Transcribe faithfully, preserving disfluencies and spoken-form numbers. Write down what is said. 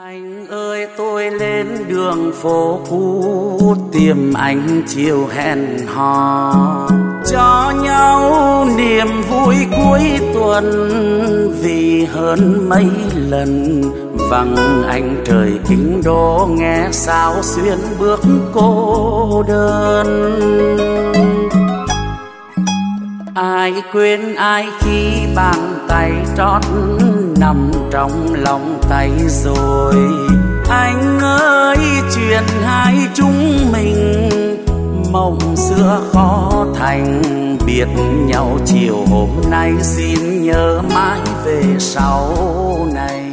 Anh ơi tôi lên đường phố cũ tìm anh chiều hẹn hò cho nhau niềm vui cuối tuần, vì hơn mấy lần vắng anh trời kinh đô nghe sao xuyên bước cô đơn. Ai quên ai khi bàn tay trót nằm trong lòng tay rồi. Anh ơi chuyện hai chúng mình mộng xưa khó thành, biệt nhau chiều hôm nay xin nhớ mãi về sau này.